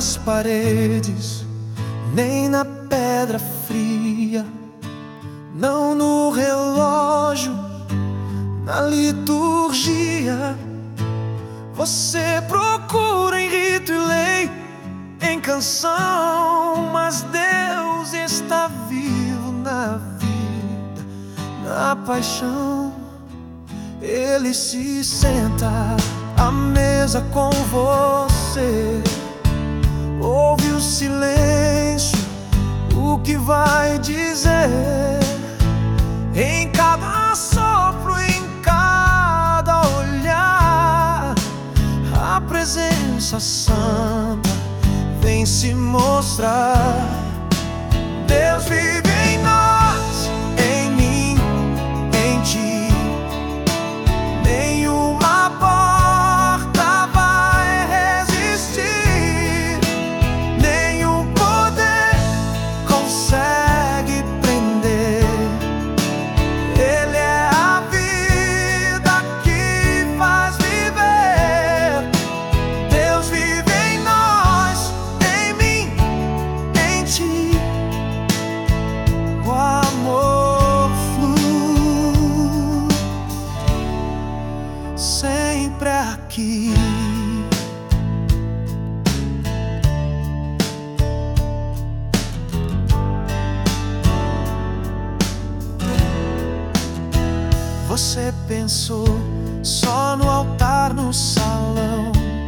nas paredes, nem na pedra fria, não no relógio, na liturgia. Você procura em rito e lei, em canção, mas Deus está vivo na vida, na paixão. Ele se senta à mesa com você, ouve o silêncio, o que vai dizer, em cada sopro, em cada olhar. A presença santa vem se mostrar. Deus vive em nós, em mim, em ti. Nenhuma porta vai resistir, nenhum poder consegue prender. Ele é a vida que faz viver. Deus vive em nós, em mim, em ti. O amor flui sempre aqui. Você pensou só no altar, no salão,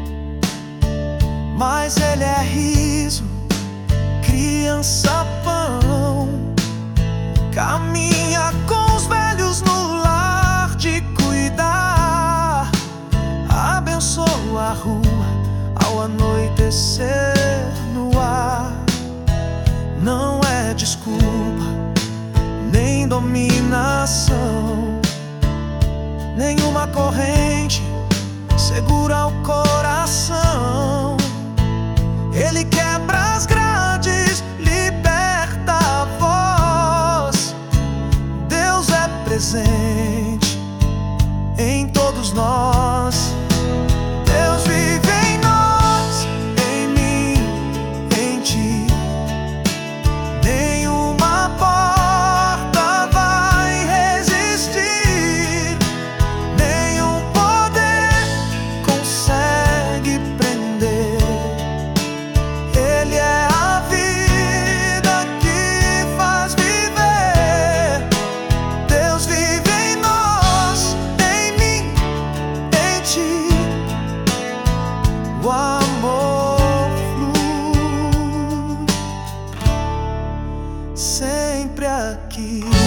mas ele é riso, criança, pão. Caminha com os velhos no lar de cuidar, abençoa a rua ao anoitecer no ar. Não é desculpa, nem dominação, nenhuma corrente segura o coração. Ele quebra as grades, liberta a voz. Deus é presente em todos nós. Deus vive em nós, em mim, em ti. Nenhuma porta vai resistir, nenhum poder consegue prender. Ele é a vida que faz viver. Deus vive em nós, em mim, em ti. O amor flui sempre aqui.